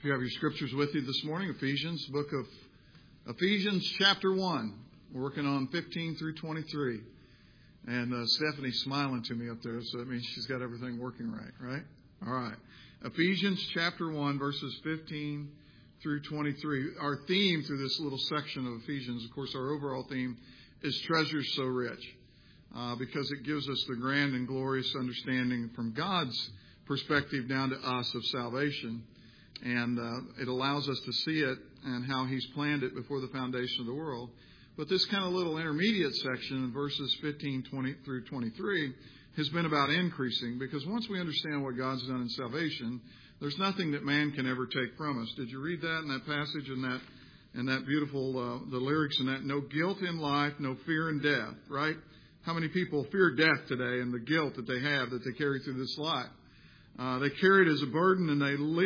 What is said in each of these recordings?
If you have your scriptures with you this morning, Ephesians, book of Ephesians chapter 1. We're working on 15 through 23. And Stephanie's smiling to me up there, so that means she's got everything working right? All right. Ephesians chapter 1, verses 15 through 23. Our theme through this little section of Ephesians, of course, our overall theme is Treasures So Rich, because it gives us the grand and glorious understanding from God's perspective down to us of salvation. And it allows us to see it and how He's planned it before the foundation of the world. But this kind of little intermediate section in verses 15 through 23 has been about increasing, because once we understand what God's done in salvation, there's nothing that man can ever take from us. Did you read that in that passage in that beautiful, the lyrics in that? No guilt in life, no fear in death, right? How many people fear death today and the guilt that they have that they carry through this life? They carry it as a burden, and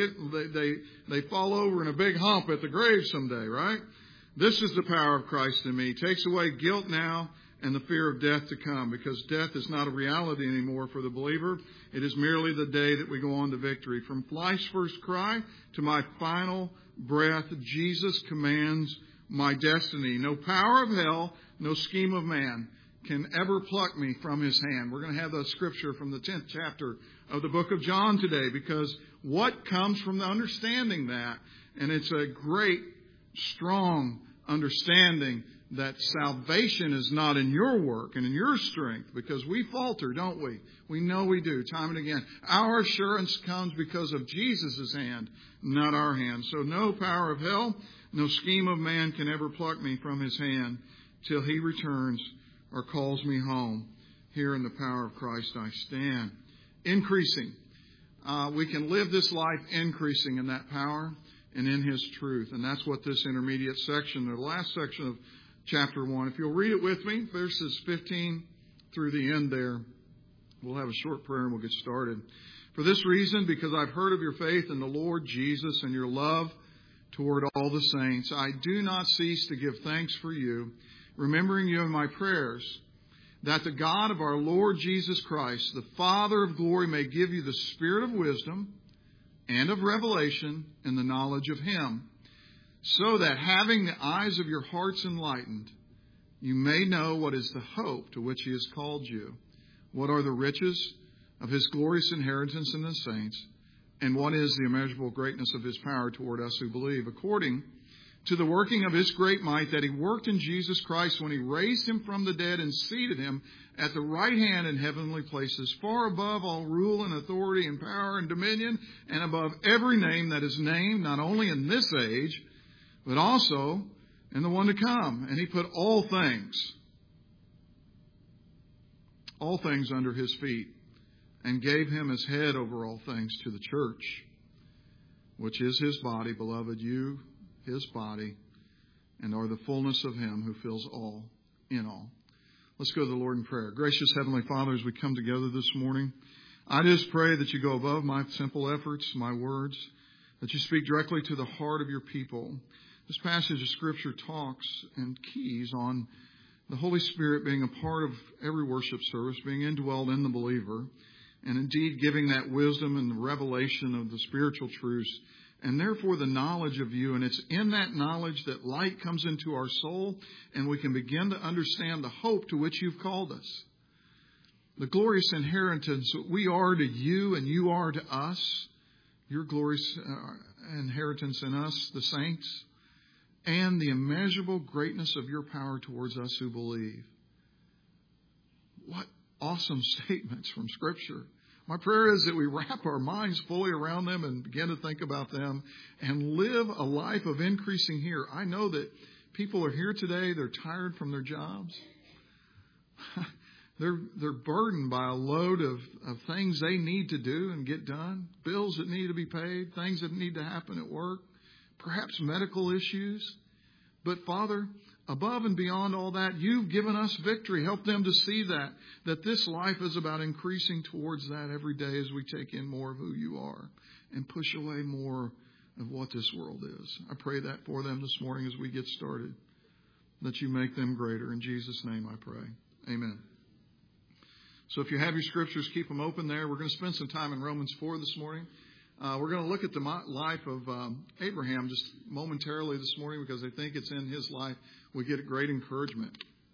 they fall over in a big hump at the grave someday, right? This is the power of Christ in me. It takes away guilt now and the fear of death to come, because death is not a reality anymore for the believer. It is merely the day that we go on to victory. From life's first cry to my final breath, Jesus commands my destiny. No power of hell, no scheme of man can ever pluck me from His hand. We're going to have that scripture from the 10th chapter of the book of John today, because what comes from the understanding that, and it's a great, strong understanding that salvation is not in your work and in your strength, because we falter, don't we? We know we do, time and again. Our assurance comes because of Jesus' hand, not our hand. So no power of hell, no scheme of man can ever pluck me from His hand till He returns or calls me home. Here in the power of Christ I stand. Increasing. We can live this life increasing in that power and in His truth. And that's what this intermediate section, the last section of chapter 1. If you'll read it with me, verses 15 through the end there, we'll have a short prayer and we'll get started. For this reason, because I've heard of your faith in the Lord Jesus and your love toward all the saints, I do not cease to give thanks for you, remembering you in my prayers, that the God of our Lord Jesus Christ, the Father of glory, may give you the spirit of wisdom and of revelation in the knowledge of Him, so that having the eyes of your hearts enlightened, you may know what is the hope to which He has called you, what are the riches of His glorious inheritance in the saints, and what is the immeasurable greatness of His power toward us who believe, according to the working of His great might that He worked in Jesus Christ when He raised Him from the dead and seated Him at the right hand in heavenly places, far above all rule and authority and power and dominion, and above every name that is named, not only in this age, but also in the one to come. And He put all things under His feet, and gave Him as head over all things to the church, which is His body. Beloved, you, His body, and are the fullness of Him who fills all in all. Let's go to the Lord in prayer. Gracious Heavenly Father, as we come together this morning, I just pray that you go above my simple efforts, my words, that you speak directly to the heart of your people. This passage of Scripture talks and keys on the Holy Spirit being a part of every worship service, being indwelled in the believer, and indeed giving that wisdom and the revelation of the spiritual truths, and therefore the knowledge of you. And it's in that knowledge that light comes into our soul, and we can begin to understand the hope to which you've called us. The glorious inheritance that we are to you and you are to us, your glorious inheritance in us, the saints, and the immeasurable greatness of your power towards us who believe. What awesome statements from Scripture. My prayer is that we wrap our minds fully around them and begin to think about them and live a life of increasing here. I know that people are here today. They're tired from their jobs. They're burdened by a load of things they need to do and get done, bills that need to be paid, things that need to happen at work, perhaps medical issues. But Father, above and beyond all that, you've given us victory. Help them to see that this life is about increasing towards that every day as we take in more of who you are and push away more of what this world is. I pray that for them this morning as we get started, that you make them greater. In Jesus' name I pray. Amen. So if you have your scriptures, keep them open there. We're going to spend some time in Romans 4 this morning. We're going to look at the life of Abraham just momentarily this morning because I think it's in his life we get great encouragement.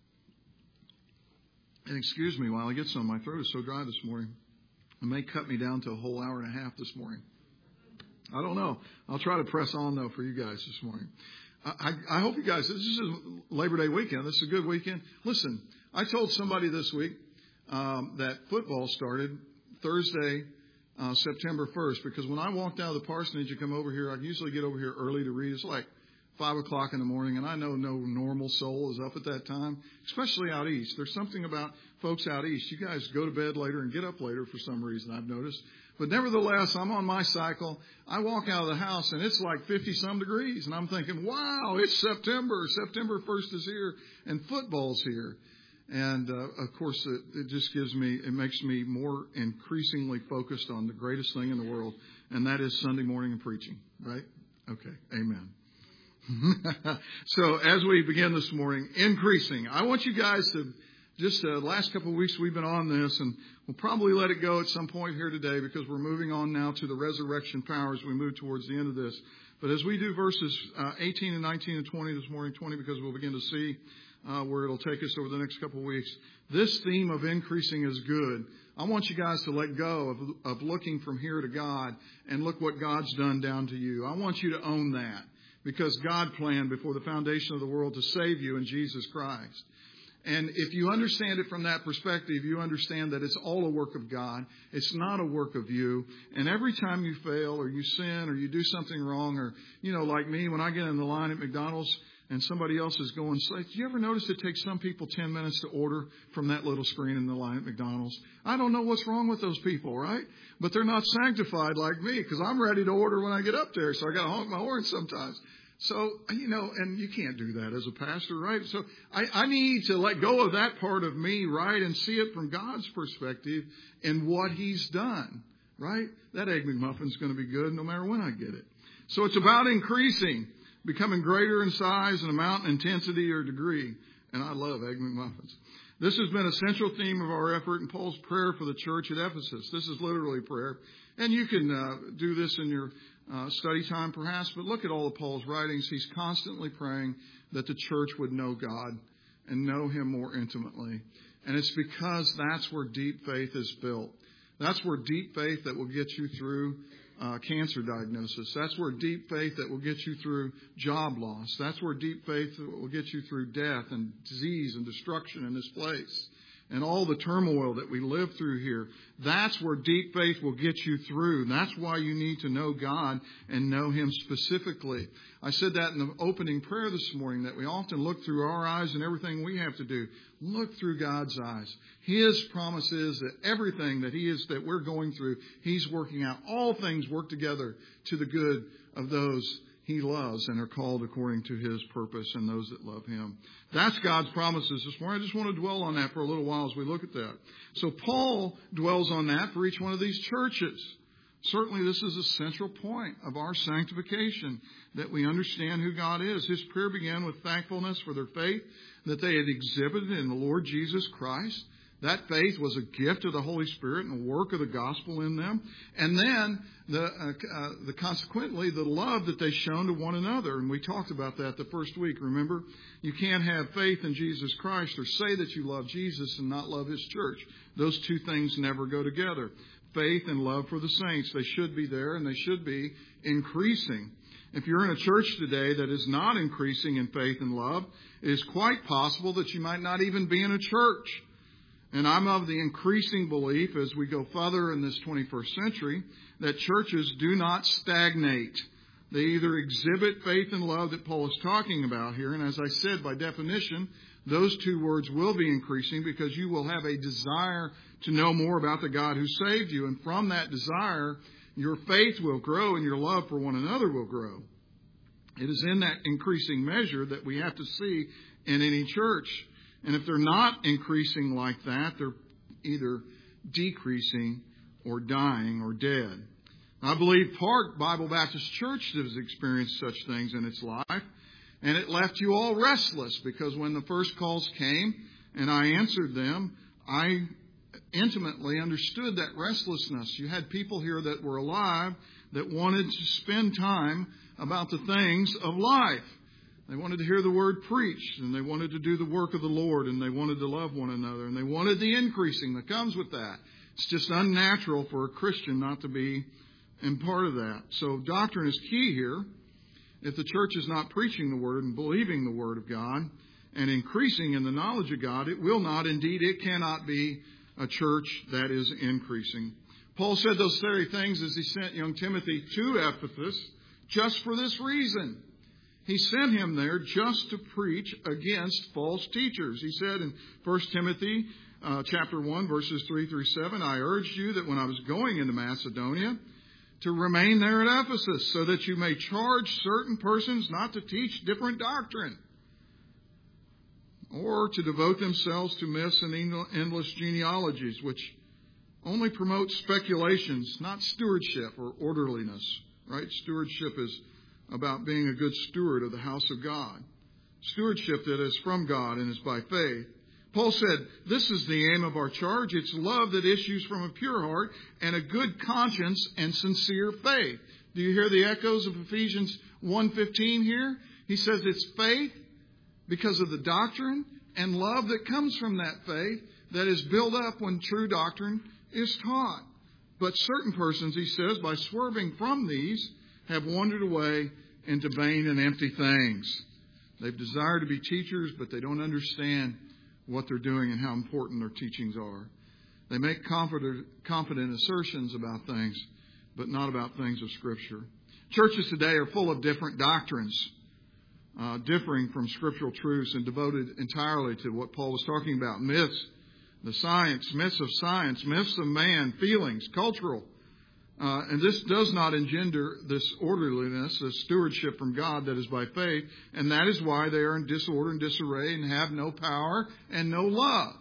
And excuse me while I get some. My throat is so dry this morning. It may cut me down to a whole hour and a half this morning. I don't know. I'll try to press on, though, for you guys this morning. I hope you guys, this is Labor Day weekend. This is a good weekend. Listen, I told somebody this week that football started Thursday, September 1st, because when I walked out of the parsonage to come over here, I usually get over here early to read. It's like 5 o'clock in the morning, and I know no normal soul is up at that time, especially out east. There's something about folks out east. You guys go to bed later and get up later for some reason, I've noticed. But nevertheless, I'm on my cycle. I walk out of the house, and it's like 50-some degrees, and I'm thinking, wow, it's September. September 1st is here, and football's here. And, of course, it makes me more increasingly focused on the greatest thing in the world, and that is Sunday morning and preaching, right? Okay, amen. So as we begin this morning, increasing. I want you guys to just the last couple of weeks we've been on this, and we'll probably let it go at some point here today because we're moving on now to the resurrection power as we move towards the end of this. But as we do verses 18 and 19 and 20 this morning, 20 because we'll begin to see where it'll take us over the next couple of weeks. This theme of increasing is good. I want you guys to let go of looking from here to God and look what God's done down to you. I want you to own that. Because God planned before the foundation of the world to save you in Jesus Christ. And if you understand it from that perspective, you understand that it's all a work of God. It's not a work of you. And every time you fail or you sin or you do something wrong or, like me, when I get in the line at McDonald's and somebody else is going, do you ever notice it takes some people 10 minutes to order from that little screen in the line at McDonald's? I don't know what's wrong with those people, right? But they're not sanctified like me because I'm ready to order when I get up there. So I got to honk my horn sometimes. So, and you can't do that as a pastor, right? So I need to let go of that part of me, right, and see it from God's perspective and what He's done, right? That Egg McMuffin's going to be good no matter when I get it. So it's about increasing, becoming greater in size and amount, intensity, or degree. And I love Egg McMuffins. This has been a central theme of our effort in Paul's prayer for the church at Ephesus. This is literally prayer. And you can do this in your study time perhaps, but look at all of Paul's writings. He's constantly praying that the church would know God and know Him more intimately. And it's because that's where deep faith is built. That's where deep faith that will get you through cancer diagnosis. That's where deep faith that will get you through job loss. That's where deep faith that will get you through death and disease and destruction in this place. And all the turmoil that we live through here, that's where deep faith will get you through. That's why you need to know God and know Him specifically. I said that in the opening prayer this morning, that we often look through our eyes and everything we have to do. Look through God's eyes. His promise is that everything that we're going through, He's working out. All things work together to the good of those He loves and are called according to His purpose and those that love Him. That's God's promises this morning. I just want to dwell on that for a little while as we look at that. So Paul dwells on that for each one of these churches. Certainly this is a central point of our sanctification, that we understand who God is. His prayer began with thankfulness for their faith that they had exhibited in the Lord Jesus Christ. That faith was a gift of the Holy Spirit and a work of the gospel in them. And then, consequently, the love that they shown to one another. And we talked about that the first week, remember? You can't have faith in Jesus Christ or say that you love Jesus and not love His church. Those two things never go together. Faith and love for the saints. They should be there and they should be increasing. If you're in a church today that is not increasing in faith and love, it is quite possible that you might not even be in a church. And I'm of the increasing belief as we go further in this 21st century that churches do not stagnate. They either exhibit faith and love that Paul is talking about here. And as I said, by definition, those two words will be increasing because you will have a desire to know more about the God who saved you. And from that desire, your faith will grow and your love for one another will grow. It is in that increasing measure that we have to see in any church. And if they're not increasing like that, they're either decreasing or dying or dead. I believe Park Bible Baptist Church has experienced such things in its life. And it left you all restless because when the first calls came and I answered them, I intimately understood that restlessness. You had people here that were alive that wanted to spend time about the things of life. They wanted to hear the word preached, and they wanted to do the work of the Lord, and they wanted to love one another, and they wanted the increasing that comes with that. It's just unnatural for a Christian not to be in part of that. So doctrine is key here. If the church is not preaching the Word and believing the Word of God and increasing in the knowledge of God, it will not, indeed, it cannot be a church that is increasing. Paul said those very things as he sent young Timothy to Ephesus just for this reason. He sent him there just to preach against false teachers. He said in 1 Timothy chapter 1, verses 3 through 7, I urged you that when I was going into Macedonia, to remain there at Ephesus, so that you may charge certain persons not to teach different doctrine, or to devote themselves to myths and endless genealogies, which only promote speculations, not stewardship or orderliness. Right? Stewardship is about being a good steward of the house of God. Stewardship that is from God and is by faith. Paul said, this is the aim of our charge. It's love that issues from a pure heart and a good conscience and sincere faith. Do you hear the echoes of Ephesians 1:15 here? He says it's faith because of the doctrine and love that comes from that faith that is built up when true doctrine is taught. But certain persons, he says, by swerving from these, have wandered away into vain and empty things. They've desired to be teachers, but they don't understand what they're doing and how important their teachings are. They make confident assertions about things, but not about things of Scripture. Churches today are full of different doctrines, differing from scriptural truths and devoted entirely to what Paul was talking about. Myths, myths of science, myths of man, feelings, cultural. And this does not engender this orderliness, this stewardship from God that is by faith. And that is why they are in disorder and disarray and have no power and no love.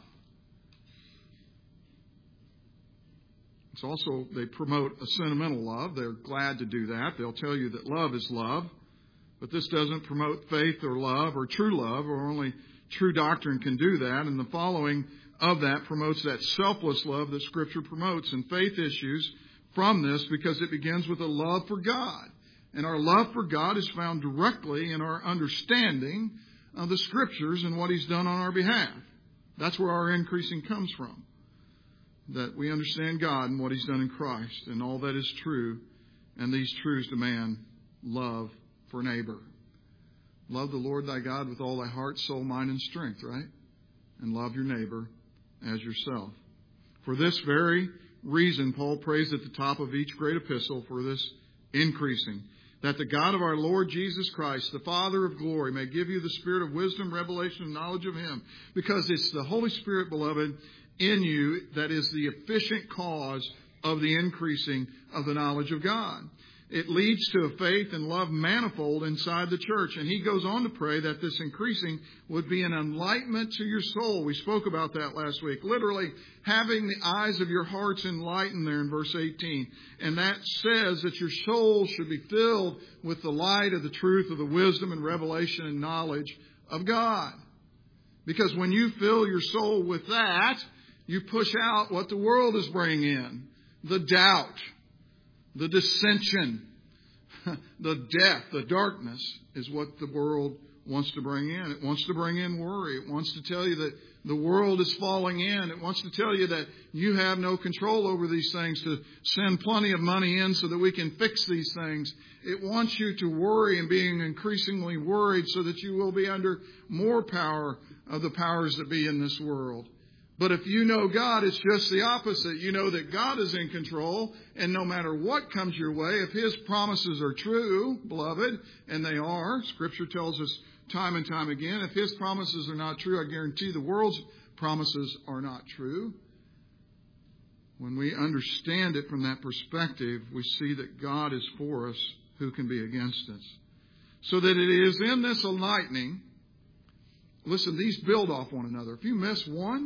It's also, they promote a sentimental love. They're glad to do that. They'll tell you that love is love. But this doesn't promote faith or love or true love, or only true doctrine can do that. And the following of that promotes that selfless love that Scripture promotes. And faith issues from this because it begins with a love for God. And our love for God is found directly in our understanding of the Scriptures and what He's done on our behalf. That's where our increasing comes from. That we understand God and what He's done in Christ and all that is true. And these truths demand love for neighbor. Love the Lord thy God with all thy heart, soul, mind, and strength, right? And love your neighbor as yourself. For this very reason, Paul prays at the top of each great epistle for this increasing, that the God of our Lord Jesus Christ, the Father of glory, may give you the spirit of wisdom, revelation, and knowledge of Him. Because it's the Holy Spirit, beloved, in you that is the efficient cause of the increasing of the knowledge of God. It leads to a faith and love manifold inside the church. And he goes on to pray that this increasing would be an enlightenment to your soul. We spoke about that last week. Literally, having the eyes of your hearts enlightened there in verse 18. And that says that your soul should be filled with the light of the truth of the wisdom and revelation and knowledge of God. Because when you fill your soul with that, you push out what the world is bringing in. The doubt. The dissension, the death, the darkness is what the world wants to bring in. It wants to bring in worry. It wants to tell you that the world is falling in. It wants to tell you that you have no control over these things, to send plenty of money in so that we can fix these things. It wants you to worry and being increasingly worried so that you will be under more power of the powers that be in this world. But if you know God, it's just the opposite. You know that God is in control, and no matter what comes your way, if His promises are true, beloved, and they are, Scripture tells us time and time again, if His promises are not true, I guarantee the world's promises are not true. When we understand it from that perspective, we see that God is for us, who can be against us. So that it is in this enlightening, listen, these build off one another. If you miss one,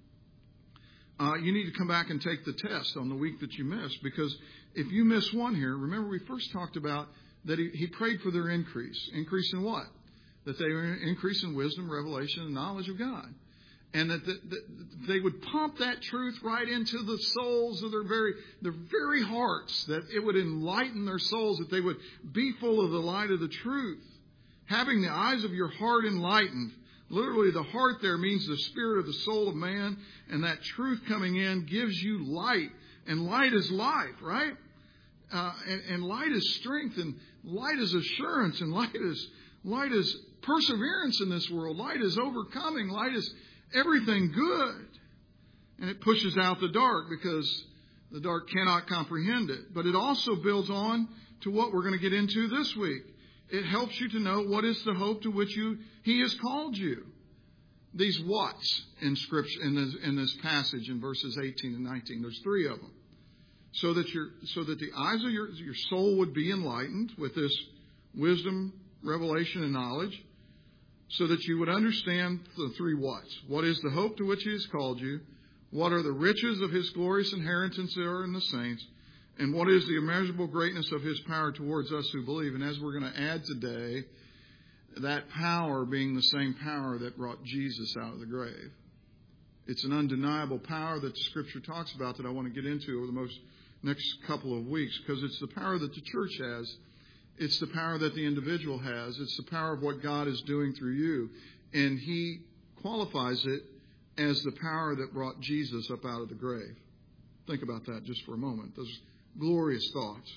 you need to come back and take the test on the week that you missed. Because if you miss one here, remember we first talked about that he prayed for their increase. Increase in what? That they increase in wisdom, revelation, and knowledge of God. And that they would pump that truth right into the souls of their very hearts, that it would enlighten their souls, that they would be full of the light of the truth. Having the eyes of your heart enlightened. Literally, the heart there means the spirit of the soul of man, and that truth coming in gives you light. And light is life, right? And light is strength, and light is assurance, and light is perseverance in this world. Light is overcoming. Light is everything good. And it pushes out the dark because the dark cannot comprehend it. But it also builds on to what we're going to get into this week. It helps you to know what is the hope to which He has called you. These whats in Scripture, in this passage in verses 18 and 19. There's 3 of them. So that the eyes of your soul would be enlightened with this wisdom, revelation, and knowledge. So that you would understand the 3 whats. What is the hope to which He has called you? What are the riches of His glorious inheritance that are in the saints? And what is the immeasurable greatness of His power towards us who believe? And as we're going to add today, that power being the same power that brought Jesus out of the grave. It's an undeniable power that the Scripture talks about that I want to get into over the next couple of weeks, because it's the power that the church has. It's the power that the individual has. It's the power of what God is doing through you. And He qualifies it as the power that brought Jesus up out of the grave. Think about that just for a moment. Those glorious thoughts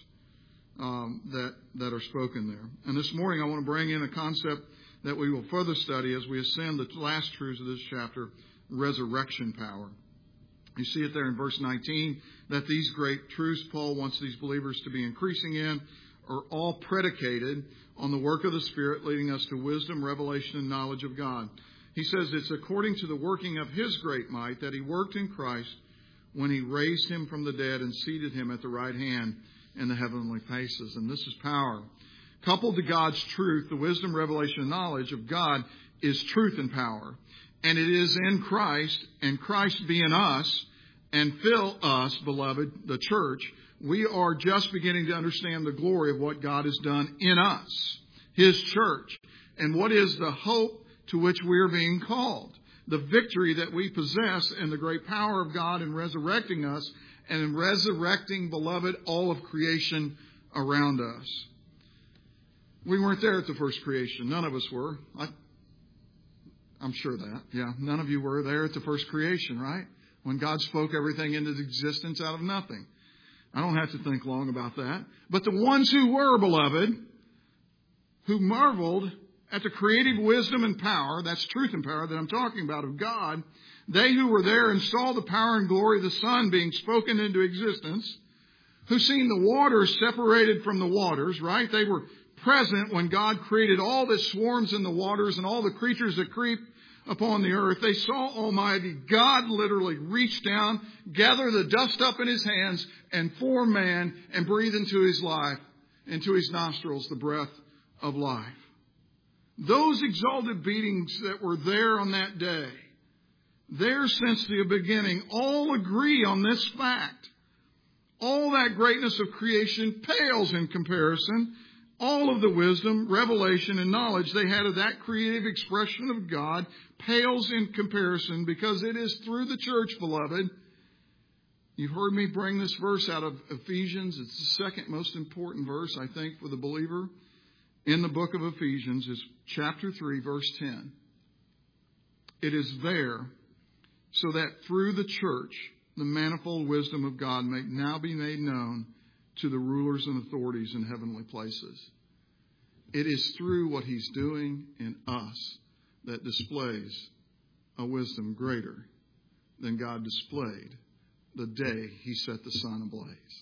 that are spoken there. And this morning I want to bring in a concept that we will further study as we ascend the last truths of this chapter, resurrection power. You see it there in verse 19, that these great truths Paul wants these believers to be increasing in are all predicated on the work of the Spirit leading us to wisdom, revelation, and knowledge of God. He says it's according to the working of His great might that He worked in Christ when He raised Him from the dead and seated Him at the right hand in the heavenly places. And this is power. Coupled to God's truth, the wisdom, revelation, and knowledge of God is truth and power. And it is in Christ, and Christ be in us, and fill us, beloved, the church. We are just beginning to understand the glory of what God has done in us, His church, and what is the hope to which we are being called. The victory that we possess and the great power of God in resurrecting us and in resurrecting, beloved, all of creation around us. We weren't there at the first creation. None of us were. I'm sure that. Yeah, none of you were there at the first creation, right? When God spoke everything into existence out of nothing. I don't have to think long about that. But the ones who were, beloved, who marveled at the creative wisdom and power, that's truth and power that I'm talking about, of God, they who were there and saw the power and glory of the Son being spoken into existence, who seen the waters separated from the waters, right? They were present when God created all the swarms in the waters and all the creatures that creep upon the earth. They saw Almighty God literally reach down, gather the dust up in His hands, and form man and breathe into his life, into his nostrils, the breath of life. Those exalted beings that were there on that day, there since the beginning, all agree on this fact. All that greatness of creation pales in comparison. All of the wisdom, revelation, and knowledge they had of that creative expression of God pales in comparison, because it is through the church, beloved. You've heard me bring this verse out of Ephesians. It's the second most important verse, I think, for the believer in the book of Ephesians, is chapter 3, verse 10. It is there so that through the church, the manifold wisdom of God may now be made known to the rulers and authorities in heavenly places. It is through what He's doing in us that displays a wisdom greater than God displayed the day He set the sun ablaze.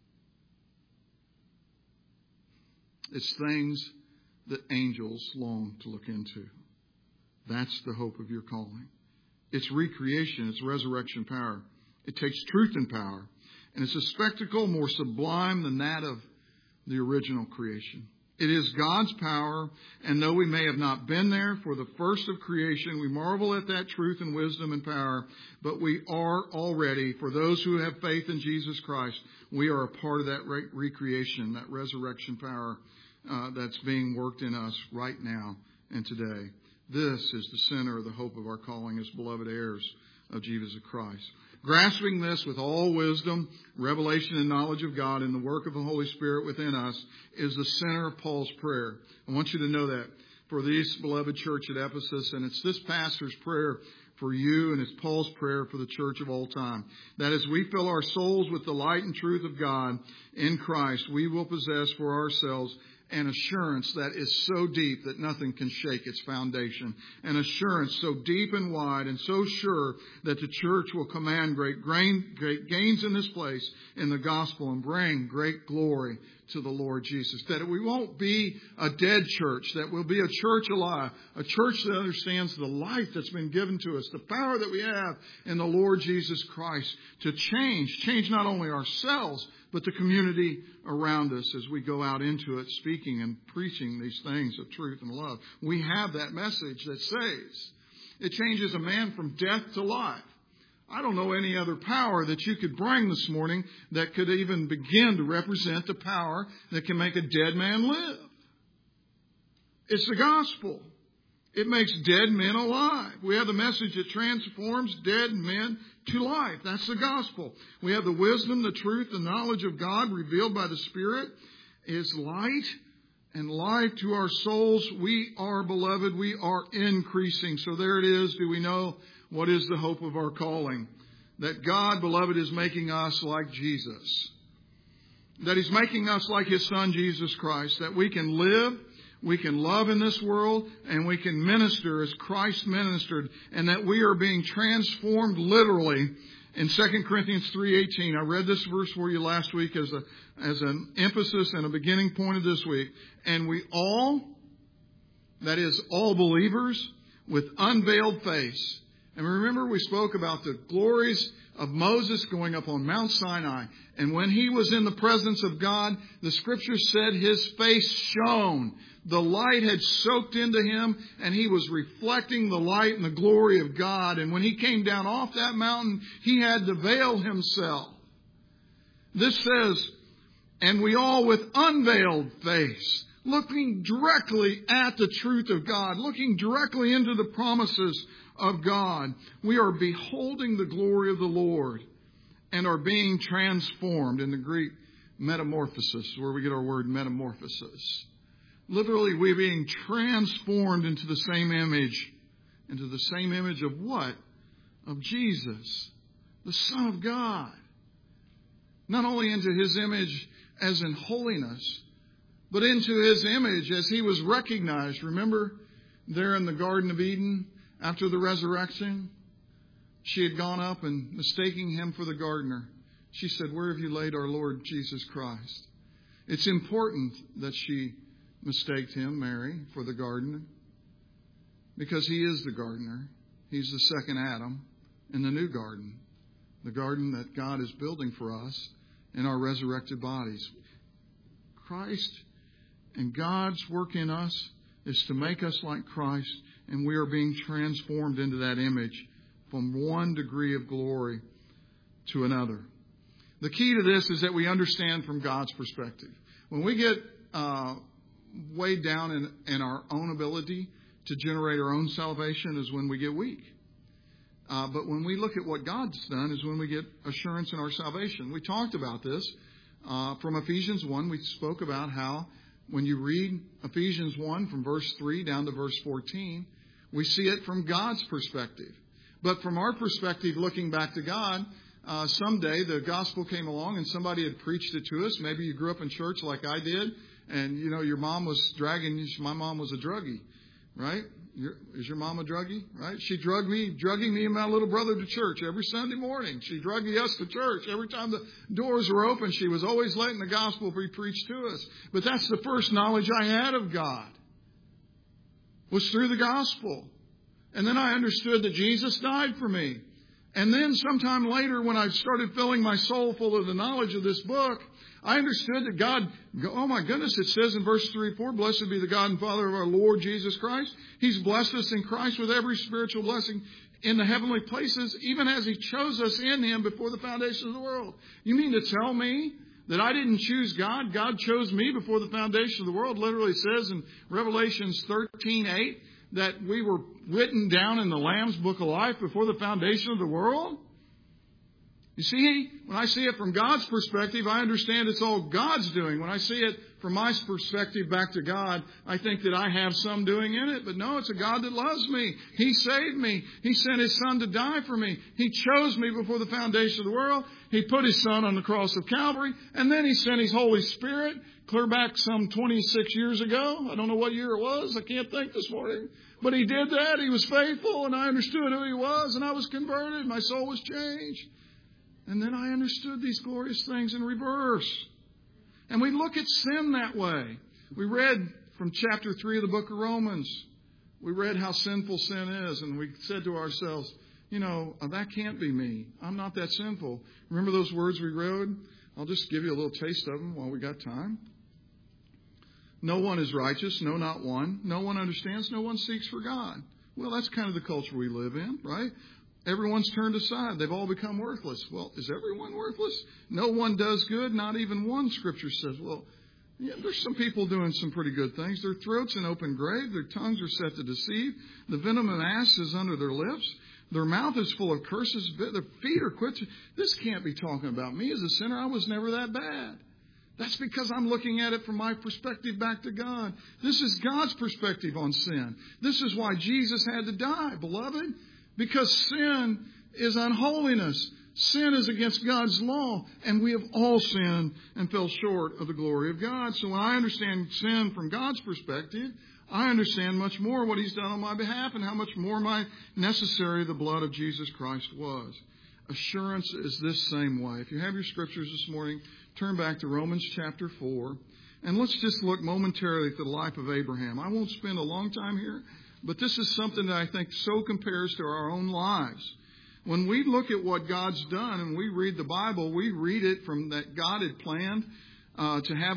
It's things that angels long to look into. That's the hope of your calling. It's recreation. It's resurrection power. It takes truth and power. And it's a spectacle more sublime than that of the original creation. It is God's power, and though we may have not been there for the first of creation, we marvel at that truth and wisdom and power, but we are already, for those who have faith in Jesus Christ, we are a part of that recreation, that resurrection power that's being worked in us right now and today. This is the center of the hope of our calling as beloved heirs of Jesus Christ. Grasping this with all wisdom, revelation, and knowledge of God and the work of the Holy Spirit within us is the center of Paul's prayer. I want you to know that for this beloved church at Ephesus, and it's this pastor's prayer for you, and it's Paul's prayer for the church of all time. That as we fill our souls with the light and truth of God in Christ, we will possess for ourselves an assurance that is so deep that nothing can shake its foundation. An assurance so deep and wide and so sure that the church will command great gains in this place in the gospel and bring great glory to the Lord Jesus. That we won't be a dead church, that we'll be a church alive, a church that understands the life that's been given to us, the power that we have in the Lord Jesus Christ to change not only ourselves, but the community around us as we go out into it, speaking and preaching these things of truth and love. We have that message that saves. It changes a man from death to life. I don't know any other power that you could bring this morning that could even begin to represent the power that can make a dead man live. It's the gospel. It makes dead men alive. We have the message that transforms dead men to life. That's the gospel. We have the wisdom, the truth, the knowledge of God revealed by the Spirit is light and life to our souls. We are, beloved, we are increasing. So there it is. Do we know what is the hope of our calling? That God, beloved, is making us like Jesus. That He's making us like His Son, Jesus Christ. That we can live, we can love in this world, and we can minister as Christ ministered, and that we are being transformed literally. In 2 Corinthians 3:18, I read this verse for you last week as an emphasis and a beginning point of this week. And we all, that is, all believers, with unveiled face. And remember, we spoke about the glories of Moses going up on Mount Sinai. And when he was in the presence of God, the Scripture said his face shone. The light had soaked into him, and he was reflecting the light and the glory of God. And when he came down off that mountain, he had to veil himself. This says, and we all with unveiled face, looking directly at the truth of God, looking directly into the promises of God, we are beholding the glory of the Lord and are being transformed. In the Greek, metamorphosis, where we get our word metamorphosis. Literally, we're being transformed into the same image. Into the same image of what? Of Jesus, the Son of God. Not only into His image as in holiness, but into His image as He was recognized. Remember there in the Garden of Eden after the resurrection? She had gone up and mistaking Him for the gardener. She said, "Where have you laid our Lord Jesus Christ?" It's important that she mistaked Him, Mary, for the gardener, because He is the gardener. He's the second Adam in the new garden, the garden that God is building for us in our resurrected bodies. Christ and God's work in us is to make us like Christ, and we are being transformed into that image from one degree of glory to another. The key to this is that we understand from God's perspective. When we get weighed down in our own ability to generate our own salvation is when we get weak. But when we look at what God's done is when we get assurance in our salvation. We talked about this from Ephesians 1. We spoke about how when you read Ephesians 1 from verse 3 down to verse 14, we see it from God's perspective. But from our perspective, looking back to God, someday the gospel came along and somebody had preached it to us. Maybe you grew up in church like I did. And, you know, your mom was dragging you. My mom was a druggie, right? Is your mom a druggie, right? She drugging me and my little brother to church every Sunday morning. She drugged us to church. Every time the doors were open, she was always letting the gospel be preached to us. But that's the first knowledge I had of God, was through the gospel. And then I understood that Jesus died for me. And then sometime later, when I started filling my soul full of the knowledge of this book, I understood that God, oh my goodness, it says in verse 3-4, blessed be the God and Father of our Lord Jesus Christ. He's blessed us in Christ with every spiritual blessing in the heavenly places, even as He chose us in Him before the foundation of the world. You mean to tell me that I didn't choose God? God chose me before the foundation of the world. Literally says in Revelations 13:8 that we were written down in the Lamb's Book of Life before the foundation of the world? You see, when I see it from God's perspective, I understand it's all God's doing. When I see it from my perspective back to God, I think that I have some doing in it. But no, it's a God that loves me. He saved me. He sent His Son to die for me. He chose me before the foundation of the world. He put His Son on the cross of Calvary. And then He sent His Holy Spirit clear back some 26 years ago. I don't know what year it was. I can't think this morning. But He did that. He was faithful, and I understood who He was, and I was converted. My soul was changed. And then I understood these glorious things in reverse. And we look at sin that way. We read from chapter 3 of the book of Romans. We read how sinful sin is. And we said to ourselves, that can't be me. I'm not that sinful. Remember those words we read? I'll just give you a little taste of them while we got time. No one is righteous. No, not one. No one understands. No one seeks for God. Well, that's kind of the culture we live in, right? Everyone's turned aside. They've all become worthless. Well, is everyone worthless? No one does good, not even one. Scripture says, there's some people doing some pretty good things. Their throat's an open grave. Their tongues are set to deceive. The venom of asps is under their lips. Their mouth is full of curses. Their feet are quits. This can't be talking about me as a sinner. I was never that bad. That's because I'm looking at it from my perspective back to God. This is God's perspective on sin. This is why Jesus had to die, beloved. Because sin is unholiness. Sin is against God's law. And we have all sinned and fell short of the glory of God. So when I understand sin from God's perspective, I understand much more what He's done on my behalf and how much more necessary the blood of Jesus Christ was. Assurance is this same way. If you have your scriptures this morning, turn back to Romans chapter 4. And let's just look momentarily at the life of Abraham. I won't spend a long time here. But this is something that I think so compares to our own lives. When we look at what God's done and we read the Bible, we read it from that God had planned to have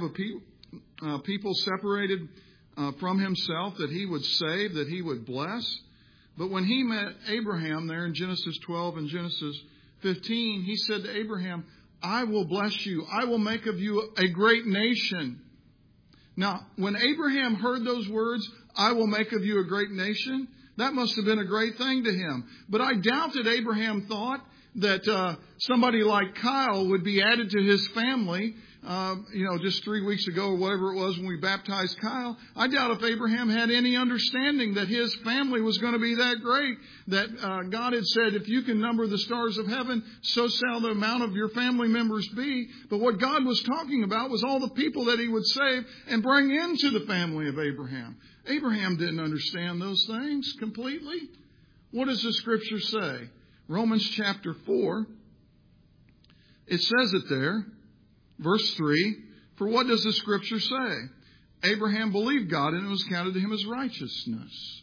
a people separated from Himself, that He would save, that He would bless. But when He met Abraham there in Genesis 12 and Genesis 15, He said to Abraham, I will bless you. I will make of you a great nation. Now, when Abraham heard those words, I will make of you a great nation, that must have been a great thing to him. But I doubt that Abraham thought that somebody like Kyle would be added to his family, just 3 weeks ago or whatever it was when we baptized Kyle. I doubt if Abraham had any understanding that his family was going to be that great, that God had said, if you can number the stars of heaven, so shall the amount of your family members be. But what God was talking about was all the people that He would save and bring into the family of Abraham. Abraham didn't understand those things completely. What does the Scripture say? Romans chapter 4, it says it there, verse 3, for what does the Scripture say? Abraham believed God and it was counted to him as righteousness.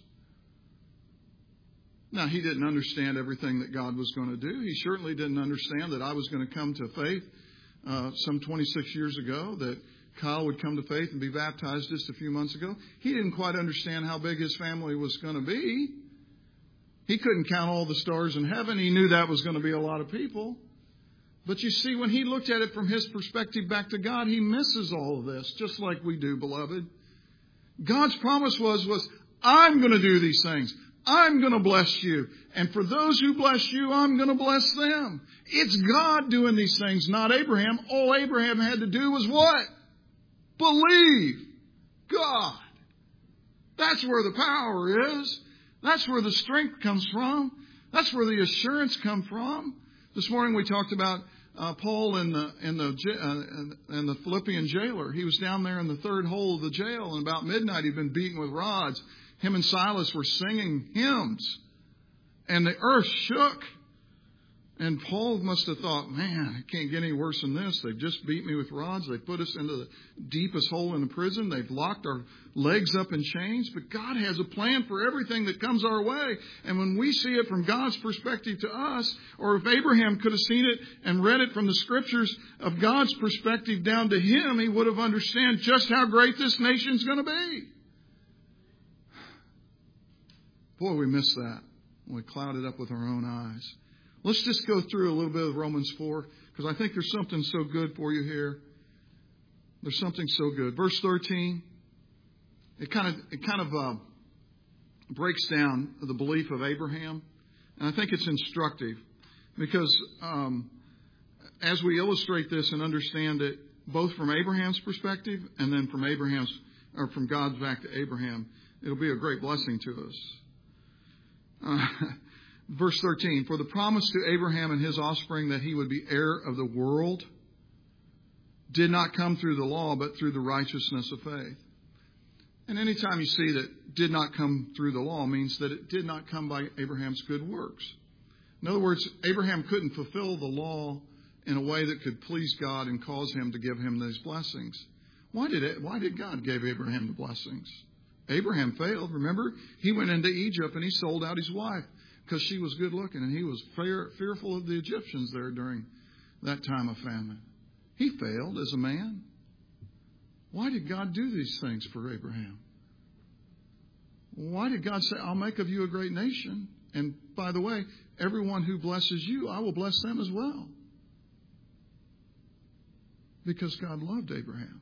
Now, he didn't understand everything that God was going to do. He certainly didn't understand that I was going to come to faith some 26 years ago, that Kyle would come to faith and be baptized just a few months ago. He didn't quite understand how big his family was going to be. He couldn't count all the stars in heaven. He knew that was going to be a lot of people. But you see, when he looked at it from his perspective back to God, he misses all of this, just like we do, beloved. God's promise was, I'm going to do these things. I'm going to bless you. And for those who bless you, I'm going to bless them. It's God doing these things, not Abraham. All Abraham had to do was what? Believe God. That's where the power is. That's where the strength comes from. That's where the assurance comes from. This morning we talked about Paul and the Philippian jailer. He was down there in the third hole of the jail, and about midnight he'd been beaten with rods. Him and Silas were singing hymns, and the earth shook. And Paul must have thought, man, it can't get any worse than this. They've just beat me with rods. They put us into the deepest hole in the prison. They've locked our legs up in chains. But God has a plan for everything that comes our way. And when we see it from God's perspective to us, or if Abraham could have seen it and read it from the Scriptures of God's perspective down to him, he would have understood just how great this nation's going to be. Boy, we miss that. We cloud it up with our own eyes. Let's just go through a little bit of Romans 4, because I think there's something so good for you here. There's something so good. Verse 13, it kind of breaks down the belief of Abraham. And I think it's instructive because as we illustrate this and understand it, both from Abraham's perspective and then from God's back to Abraham, it'll be a great blessing to us. Verse 13, for the promise to Abraham and his offspring that he would be heir of the world did not come through the law, but through the righteousness of faith. And anytime you see that did not come through the law means that it did not come by Abraham's good works. In other words, Abraham couldn't fulfill the law in a way that could please God and cause him to give him these blessings. Why did God give Abraham the blessings? Abraham failed. Remember, he went into Egypt and he sold out his wife because she was good looking, and he was fearful of the Egyptians there during that time of famine. He failed as a man. Why did God do these things for Abraham? Why did God say, I'll make of you a great nation? And by the way, everyone who blesses you, I will bless them as well. Because God loved Abraham.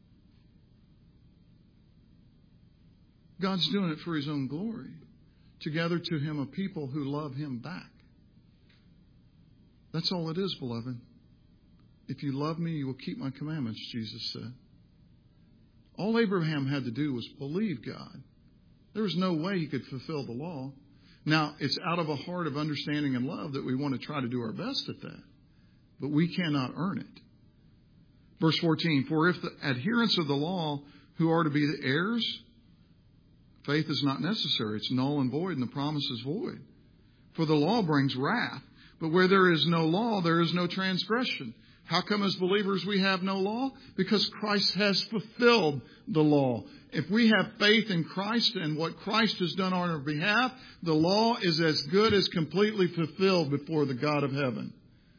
God's doing it for His own glory, to gather to Him a people who love Him back. That's all it is, beloved. If you love me, you will keep my commandments, Jesus said. All Abraham had to do was believe God. There was no way he could fulfill the law. Now, it's out of a heart of understanding and love that we want to try to do our best at that. But we cannot earn it. Verse 14, for if the adherents of the law who are to be the heirs, faith is not necessary. It's null and void, and the promise is void. For the law brings wrath. But where there is no law, there is no transgression. How come as believers we have no law? Because Christ has fulfilled the law. If we have faith in Christ and what Christ has done on our behalf, the law is as good as completely fulfilled before the God of heaven.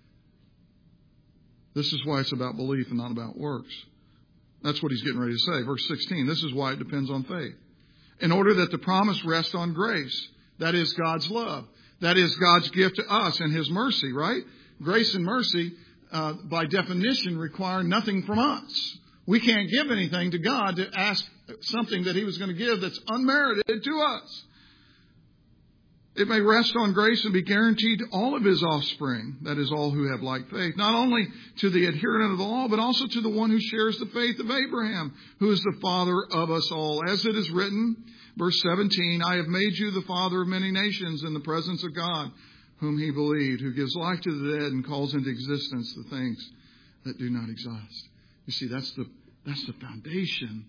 This is why it's about belief and not about works. That's what he's getting ready to say. Verse 16, this is why it depends on faith. In order that the promise rests on grace. That is God's love. That is God's gift to us and His mercy, right? Grace and mercy, by definition, require nothing from us. We can't give anything to God to ask something that He was going to give that's unmerited to us. It may rest on grace and be guaranteed to all of His offspring, that is, all who have like faith, not only to the adherent of the law, but also to the one who shares the faith of Abraham, who is the father of us all. As it is written, verse 17, I have made you the father of many nations in the presence of God, whom He believed, who gives life to the dead and calls into existence the things that do not exist. You see, that's the foundation.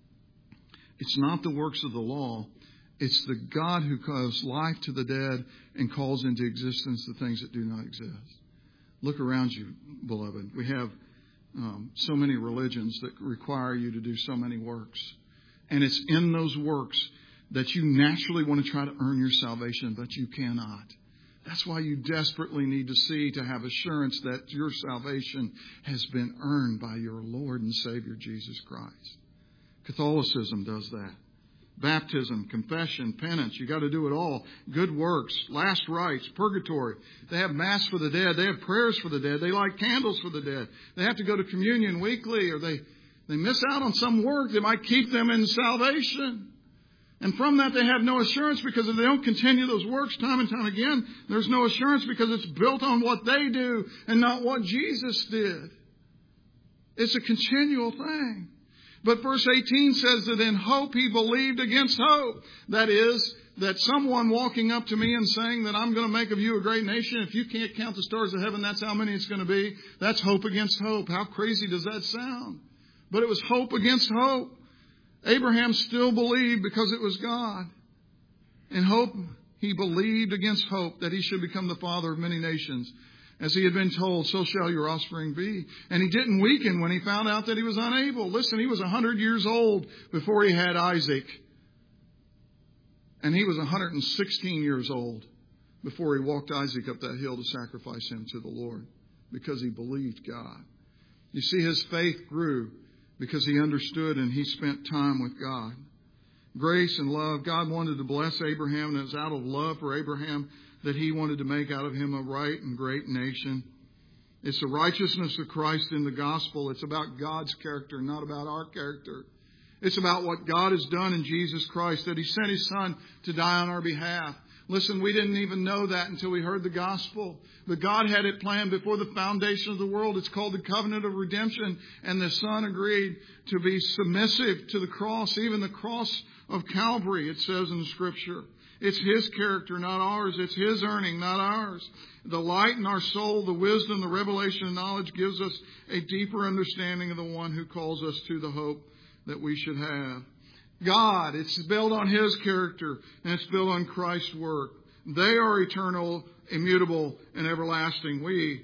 It's not the works of the law. It's the God who gives life to the dead and calls into existence the things that do not exist. Look around you, beloved. We have so many religions that require you to do so many works. And it's in those works that you naturally want to try to earn your salvation, but you cannot. That's why you desperately need to have assurance that your salvation has been earned by your Lord and Savior, Jesus Christ. Catholicism does that. Baptism, confession, penance. You got to do it all. Good works, last rites, purgatory. They have Mass for the dead. They have prayers for the dead. They light candles for the dead. They have to go to communion weekly, or they miss out on some work that might keep them in salvation. And from that, they have no assurance, because if they don't continue those works time and time again, there's no assurance, because it's built on what they do and not what Jesus did. It's a continual thing. But verse 18 says that in hope he believed against hope. That is, that someone walking up to me and saying that I'm going to make of you a great nation, if you can't count the stars of heaven, that's how many it's going to be. That's hope against hope. How crazy does that sound? But it was hope against hope. Abraham still believed because it was God. In hope, he believed against hope that he should become the father of many nations. As he had been told, so shall your offspring be. And he didn't weaken when he found out that he was unable. Listen, he was 100 years old before he had Isaac. And he was 116 years old before he walked Isaac up that hill to sacrifice him to the Lord, because he believed God. You see, his faith grew because he understood and he spent time with God. Grace and love. God wanted to bless Abraham, and it was out of love for Abraham that he wanted to make out of him a right and great nation. It's the righteousness of Christ in the gospel. It's about God's character, not about our character. It's about what God has done in Jesus Christ, that He sent His Son to die on our behalf. Listen, we didn't even know that until we heard the gospel. But God had it planned before the foundation of the world. It's called the covenant of redemption. And the Son agreed to be submissive to the cross, even the cross of Calvary, it says in the Scripture. It's His character, not ours. It's His earning, not ours. The light in our soul, the wisdom, the revelation and knowledge gives us a deeper understanding of the one who calls us to the hope that we should have. God, it's built on His character, and it's built on Christ's work. They are eternal, immutable, and everlasting.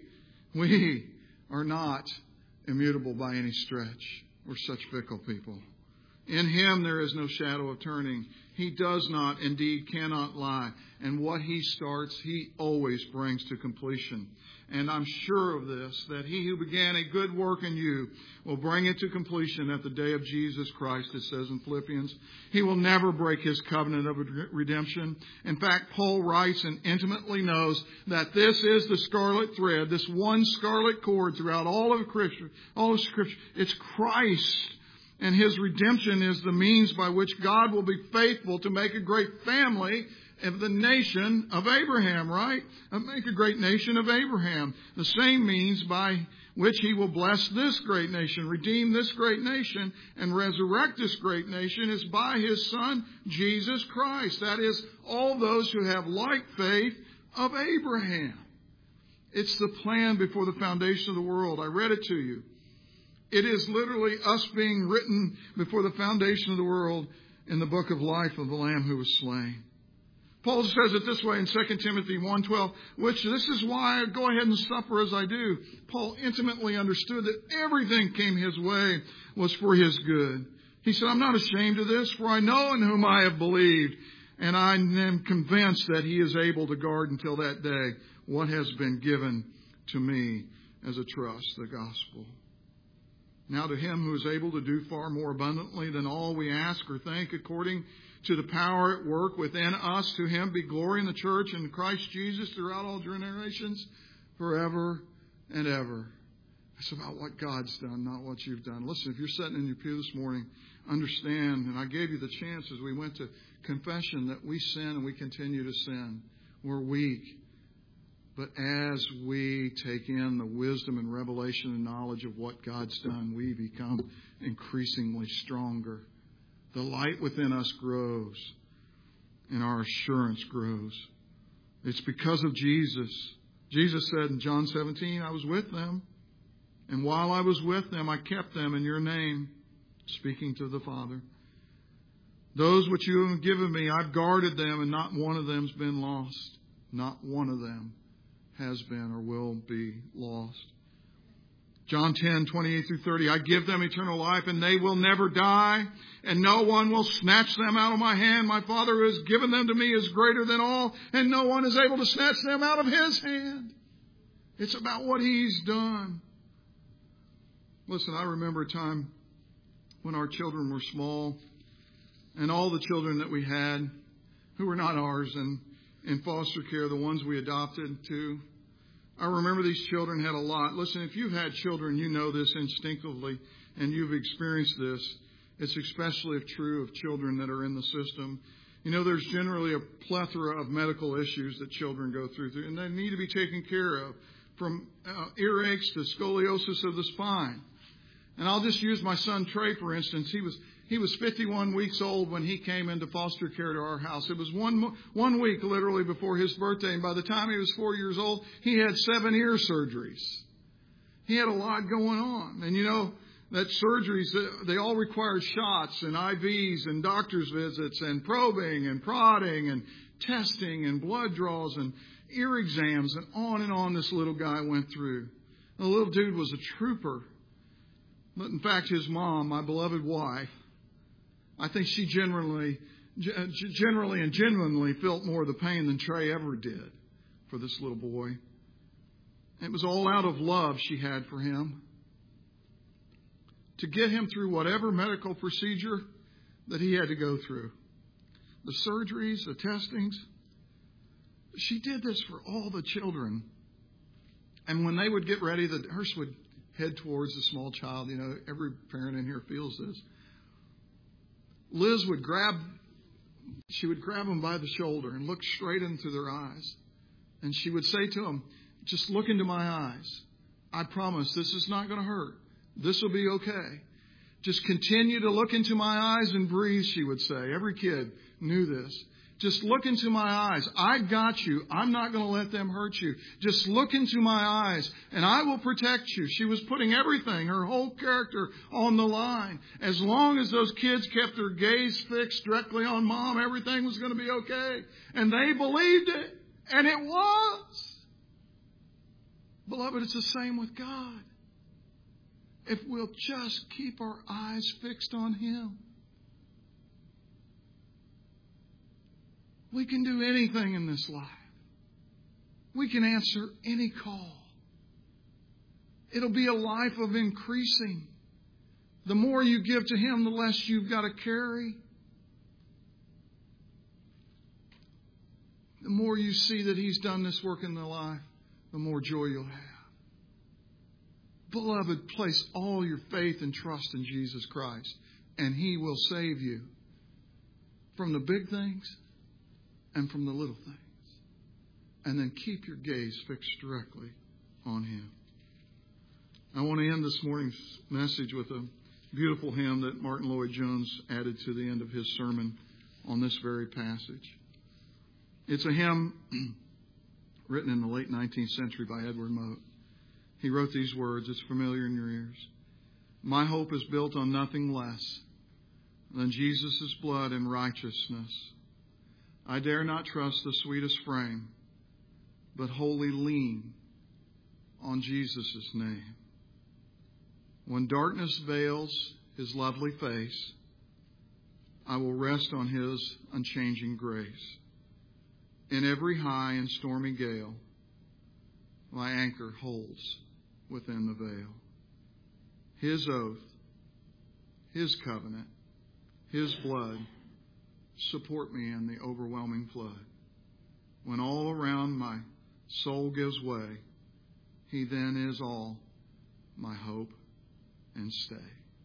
We are not immutable by any stretch. We're such fickle people. In Him there is no shadow of turning. He does not, indeed cannot lie. And what He starts, He always brings to completion. And I'm sure of this, that He who began a good work in you will bring it to completion at the day of Jesus Christ, it says in Philippians. He will never break His covenant of redemption. In fact, Paul writes and intimately knows that this is the scarlet thread, this one scarlet cord throughout all of Scripture. It's Christ. And His redemption is the means by which God will be faithful to make a great family of the nation of Abraham, right? Make a great nation of Abraham. The same means by which He will bless this great nation, redeem this great nation, and resurrect this great nation is by His Son, Jesus Christ. That is, all those who have like faith of Abraham. It's the plan before the foundation of the world. I read it to you. It is literally us being written before the foundation of the world in the book of life of the Lamb who was slain. Paul says it this way in 2 Timothy 1:12, which this is why I go ahead and suffer as I do. Paul intimately understood that everything came his way was for his good. He said, I'm not ashamed of this, for I know in whom I have believed, and I am convinced that He is able to guard until that day what has been given to me as a trust, the gospel. Now to Him who is able to do far more abundantly than all we ask or think, according to the power at work within us, to Him be glory in the church and Christ Jesus throughout all generations, forever and ever. It's about what God's done, not what you've done. Listen, if you're sitting in your pew this morning, understand, and I gave you the chance as we went to confession, that we sin and we continue to sin. We're weak. But as we take in the wisdom and revelation and knowledge of what God's done, we become increasingly stronger. The light within us grows, and our assurance grows. It's because of Jesus. Jesus said in John 17, I was with them, and while I was with them, I kept them in your name, speaking to the Father. Those which you have given me, I've guarded them, and not one of them's been lost. Not one of them has been or will be lost. John 10:28-30, I give them eternal life, and they will never die, and no one will snatch them out of my hand. My Father who has given them to me is greater than all, and no one is able to snatch them out of His hand. It's about what He's done. Listen, I remember a time when our children were small, and all the children that we had who were not ours and in foster care, the ones we adopted too. I remember these children had a lot. Listen, if you've had children, you know this instinctively, and you've experienced this. It's especially true of children that are in the system. You know, there's generally a plethora of medical issues that children go through, and they need to be taken care of, from earaches to scoliosis of the spine. And I'll just use my son Trey, for instance. He was 51 weeks old when he came into foster care to our house. It was one week literally before his birthday. And by the time he was 4 years old, he had 7 ear surgeries. He had a lot going on. And you know, that surgeries, they all required shots and IVs and doctor's visits and probing and prodding and testing and blood draws and ear exams, and on this little guy went through. The little dude was a trooper. But in fact, his mom, my beloved wife, I think she generally and genuinely felt more of the pain than Trey ever did for this little boy. It was all out of love she had for him, to get him through whatever medical procedure that he had to go through. The surgeries, the testings. She did this for all the children. And when they would get ready, the nurse would head towards the small child. You know, every parent in here feels this. Liz would grab them by the shoulder and look straight into their eyes. And she would say to them, just look into my eyes. I promise this is not going to hurt. This will be okay. Just continue to look into my eyes and breathe, she would say. Every kid knew this. Just look into my eyes. I got you. I'm not going to let them hurt you. Just look into my eyes and I will protect you. She was putting everything, her whole character on the line. As long as those kids kept their gaze fixed directly on Mom, everything was going to be okay. And they believed it. And it was. Beloved, it's the same with God. If we'll just keep our eyes fixed on Him, we can do anything in this life. We can answer any call. It'll be a life of increasing. The more you give to Him, the less you've got to carry. The more you see that He's done this work in the life, the more joy you'll have. Beloved, place all your faith and trust in Jesus Christ, and He will save you from the big things and from the little things. And then keep your gaze fixed directly on Him. I want to end this morning's message with a beautiful hymn that Martin Lloyd-Jones added to the end of his sermon on this very passage. It's a hymn written in the late 19th century by Edward Mote. He wrote these words. It's familiar in your ears. My hope is built on nothing less than Jesus' blood and righteousness. I dare not trust the sweetest frame, but wholly lean on Jesus' name. When darkness veils His lovely face, I will rest on His unchanging grace. In every high and stormy gale, my anchor holds within the veil. His oath, His covenant, His blood support me in the overwhelming flood. When all around my soul gives way, He then is all my hope and stay.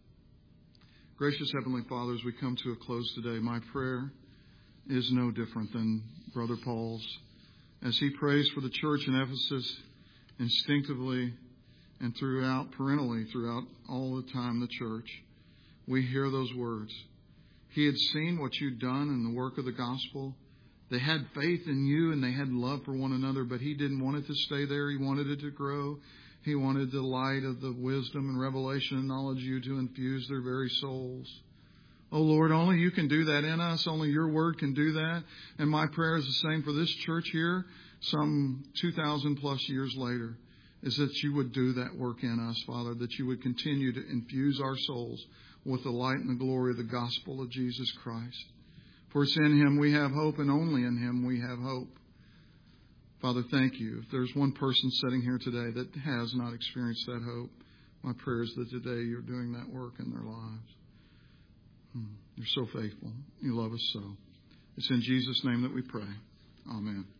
Gracious Heavenly Father, as we come to a close today, my prayer is no different than Brother Paul's. As he prays for the church in Ephesus instinctively and parentally throughout all the time the church, we hear those words. He had seen what you'd done in the work of the gospel. They had faith in you and they had love for one another, but he didn't want it to stay there. He wanted it to grow. He wanted the light of the wisdom and revelation and knowledge of you to infuse their very souls. Oh Lord, only you can do that in us. Only your word can do that. And my prayer is the same for this church here, some 2,000 plus years later, is that you would do that work in us, Father, that you would continue to infuse our souls with the light and the glory of the gospel of Jesus Christ. For it's in Him we have hope, and only in Him we have hope. Father, thank you. If there's one person sitting here today that has not experienced that hope, my prayer is that today you're doing that work in their lives. You're so faithful. You love us so. It's in Jesus' name that we pray. Amen.